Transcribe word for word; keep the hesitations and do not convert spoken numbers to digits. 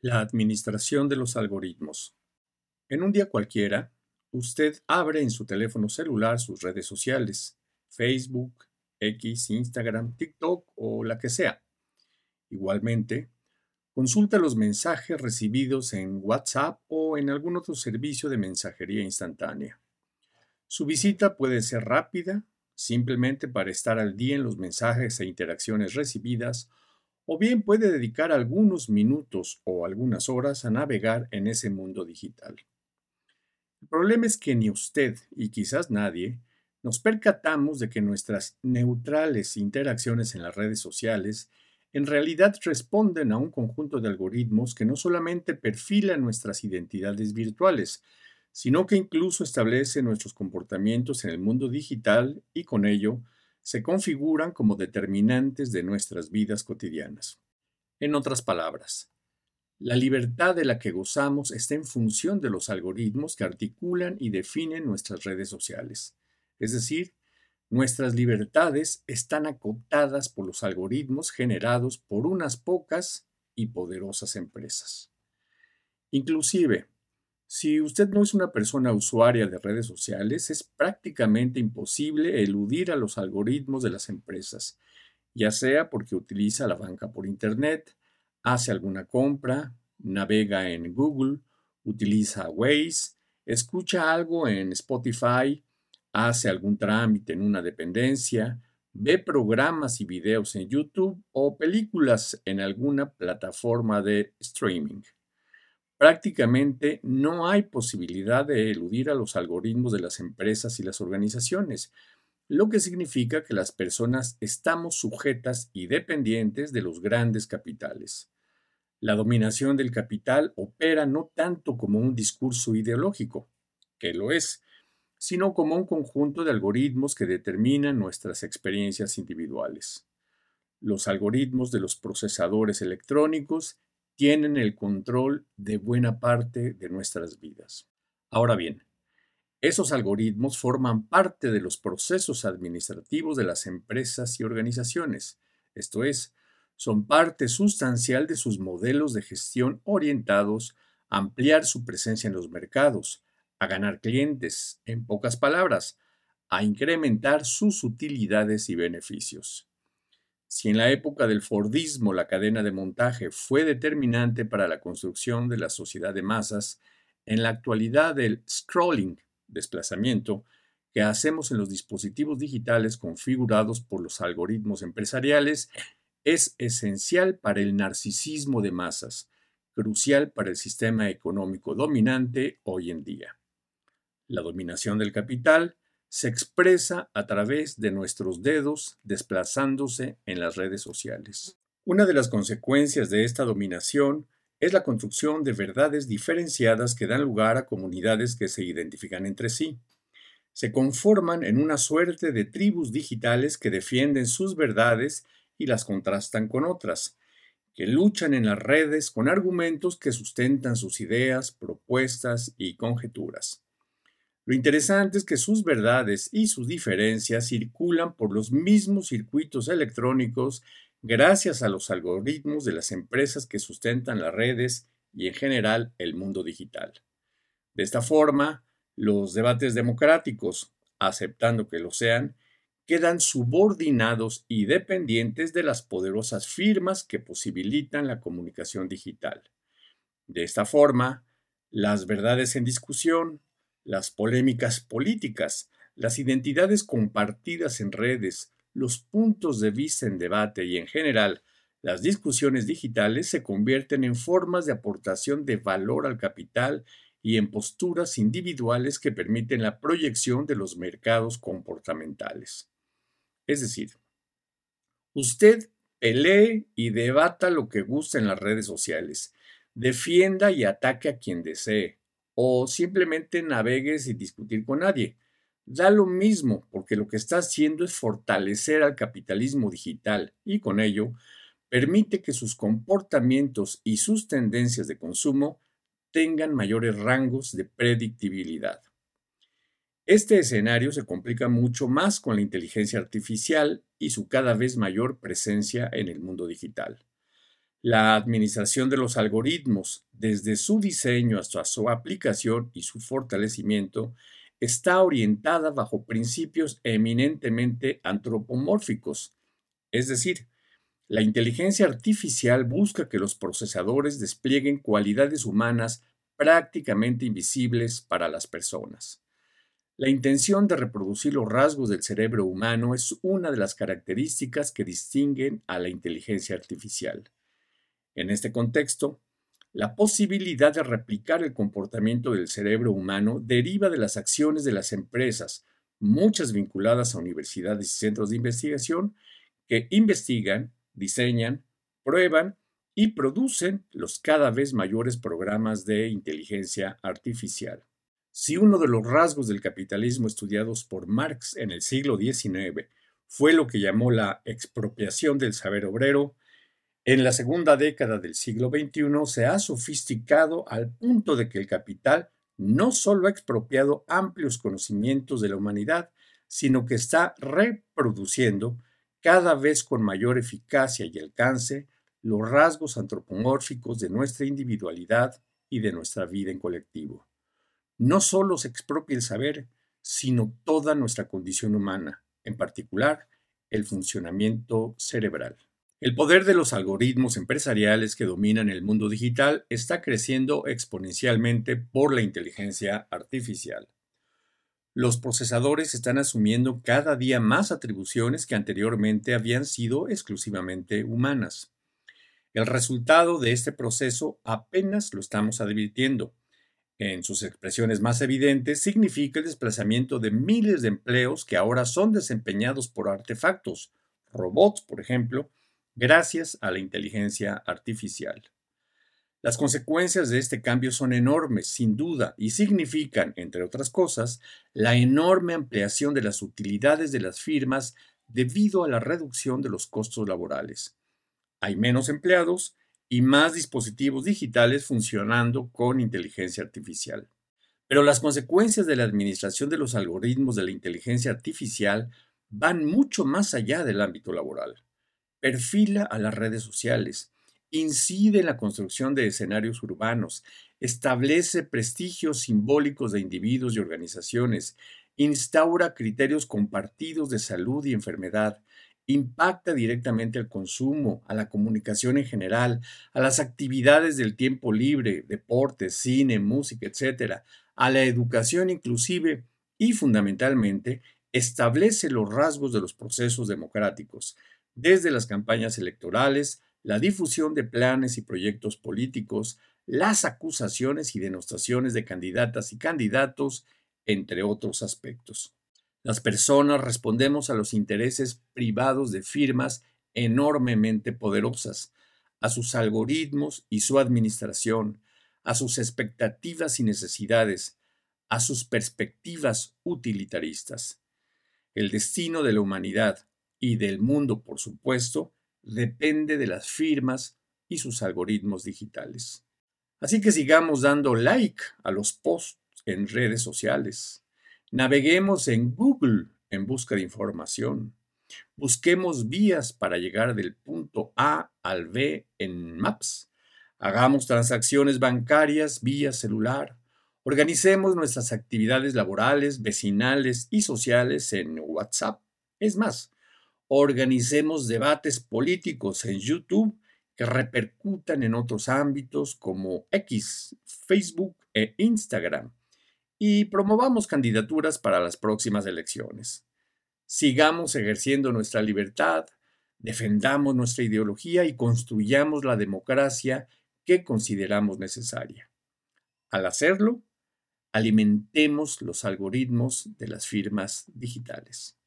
La administración de los algoritmos. En un día cualquiera, usted abre en su teléfono celular sus redes sociales, Facebook, X, Instagram, TikTok o la que sea. Igualmente, consulta los mensajes recibidos en WhatsApp o en algún otro servicio de mensajería instantánea. Su visita puede ser rápida, simplemente para estar al día en los mensajes e interacciones recibidas, o bien puede dedicar algunos minutos o algunas horas a navegar en ese mundo digital. El problema es que ni usted y quizás nadie nos percatamos de que nuestras neutrales interacciones en las redes sociales en realidad responden a un conjunto de algoritmos que no solamente perfilan nuestras identidades virtuales, sino que incluso establecen nuestros comportamientos en el mundo digital y con ello se configuran como determinantes de nuestras vidas cotidianas. En otras palabras, la libertad de la que gozamos está en función de los algoritmos que articulan y definen nuestras redes sociales. Es decir, nuestras libertades están acotadas por los algoritmos generados por unas pocas y poderosas empresas. Inclusive, si usted no es una persona usuaria de redes sociales, es prácticamente imposible eludir a los algoritmos de las empresas, ya sea porque utiliza la banca por Internet, hace alguna compra, navega en Google, utiliza Waze, escucha algo en Spotify, hace algún trámite en una dependencia, ve programas y videos en YouTube o películas en alguna plataforma de streaming. Prácticamente no hay posibilidad de eludir a los algoritmos de las empresas y las organizaciones, lo que significa que las personas estamos sujetas y dependientes de los grandes capitales. La dominación del capital opera no tanto como un discurso ideológico, que lo es, sino como un conjunto de algoritmos que determinan nuestras experiencias individuales. Los algoritmos de los procesadores electrónicos tienen el control de buena parte de nuestras vidas. Ahora bien, esos algoritmos forman parte de los procesos administrativos de las empresas y organizaciones, esto es, son parte sustancial de sus modelos de gestión orientados a ampliar su presencia en los mercados, a ganar clientes, en pocas palabras, a incrementar sus utilidades y beneficios. Si en la época del Fordismo la cadena de montaje fue determinante para la construcción de la sociedad de masas, en la actualidad el scrolling, desplazamiento, que hacemos en los dispositivos digitales configurados por los algoritmos empresariales es esencial para el narcisismo de masas, crucial para el sistema económico dominante hoy en día. La dominación del capital se expresa a través de nuestros dedos desplazándose en las redes sociales. Una de las consecuencias de esta dominación es la construcción de verdades diferenciadas que dan lugar a comunidades que se identifican entre sí. Se conforman en una suerte de tribus digitales que defienden sus verdades y las contrastan con otras, que luchan en las redes con argumentos que sustentan sus ideas, propuestas y conjeturas. Lo interesante es que sus verdades y sus diferencias circulan por los mismos circuitos electrónicos gracias a los algoritmos de las empresas que sustentan las redes y en general el mundo digital. De esta forma, los debates democráticos, aceptando que lo sean, quedan subordinados y dependientes de las poderosas firmas que posibilitan la comunicación digital. De esta forma, las verdades en discusión, las polémicas políticas, las identidades compartidas en redes, los puntos de vista en debate y en general, las discusiones digitales se convierten en formas de aportación de valor al capital y en posturas individuales que permiten la proyección de los mercados comportamentales. Es decir, usted pelee y debata lo que gusta en las redes sociales, defienda y ataque a quien desee, o simplemente navegue sin discutir con nadie. Da lo mismo, porque lo que está haciendo es fortalecer al capitalismo digital y con ello permite que sus comportamientos y sus tendencias de consumo tengan mayores rangos de predictibilidad. Este escenario se complica mucho más con la inteligencia artificial y su cada vez mayor presencia en el mundo digital. La administración de los algoritmos, desde su diseño hasta su aplicación y su fortalecimiento, está orientada bajo principios eminentemente antropomórficos, es decir, la inteligencia artificial busca que los procesadores desplieguen cualidades humanas prácticamente invisibles para las personas. La intención de reproducir los rasgos del cerebro humano es una de las características que distinguen a la inteligencia artificial. En este contexto, la posibilidad de replicar el comportamiento del cerebro humano deriva de las acciones de las empresas, muchas vinculadas a universidades y centros de investigación, que investigan, diseñan, prueban y producen los cada vez mayores programas de inteligencia artificial. Si uno de los rasgos del capitalismo estudiados por Marx en el siglo diecinueve fue lo que llamó la expropiación del saber obrero, en la segunda década del siglo veintiuno se ha sofisticado al punto de que el capital no solo ha expropiado amplios conocimientos de la humanidad, sino que está reproduciendo cada vez con mayor eficacia y alcance los rasgos antropomórficos de nuestra individualidad y de nuestra vida en colectivo. No solo se expropia el saber, sino toda nuestra condición humana, en particular el funcionamiento cerebral. El poder de los algoritmos empresariales que dominan el mundo digital está creciendo exponencialmente por la inteligencia artificial. Los procesadores están asumiendo cada día más atribuciones que anteriormente habían sido exclusivamente humanas. El resultado de este proceso apenas lo estamos advirtiendo. En sus expresiones más evidentes, significa el desplazamiento de miles de empleos que ahora son desempeñados por artefactos, robots, por ejemplo, gracias a la inteligencia artificial. Las consecuencias de este cambio son enormes, sin duda, y significan, entre otras cosas, la enorme ampliación de las utilidades de las firmas debido a la reducción de los costos laborales. Hay menos empleados y más dispositivos digitales funcionando con inteligencia artificial. Pero las consecuencias de la administración de los algoritmos de la inteligencia artificial van mucho más allá del ámbito laboral. Perfila a las redes sociales, incide en la construcción de escenarios urbanos, establece prestigios simbólicos de individuos y organizaciones, instaura criterios compartidos de salud y enfermedad, impacta directamente al consumo, a la comunicación en general, a las actividades del tiempo libre, deportes, cine, música, etcétera, a la educación inclusive y, fundamentalmente, establece los rasgos de los procesos democráticos, desde las campañas electorales, la difusión de planes y proyectos políticos, las acusaciones y denostaciones de candidatas y candidatos, entre otros aspectos. Las personas respondemos a los intereses privados de firmas enormemente poderosas, a sus algoritmos y su administración, a sus expectativas y necesidades, a sus perspectivas utilitaristas. El destino de la humanidad y del mundo, por supuesto, depende de las firmas y sus algoritmos digitales. Así que sigamos dando like a los posts en redes sociales. Naveguemos en Google en busca de información. Busquemos vías para llegar del punto A al B en Maps. Hagamos transacciones bancarias vía celular. Organicemos nuestras actividades laborales, vecinales y sociales en WhatsApp. Es más, organicemos debates políticos en YouTube que repercutan en otros ámbitos como X, Facebook e Instagram. Y promovamos candidaturas para las próximas elecciones. Sigamos ejerciendo nuestra libertad, defendamos nuestra ideología y construyamos la democracia que consideramos necesaria. Al hacerlo, alimentemos los algoritmos de las firmas digitales.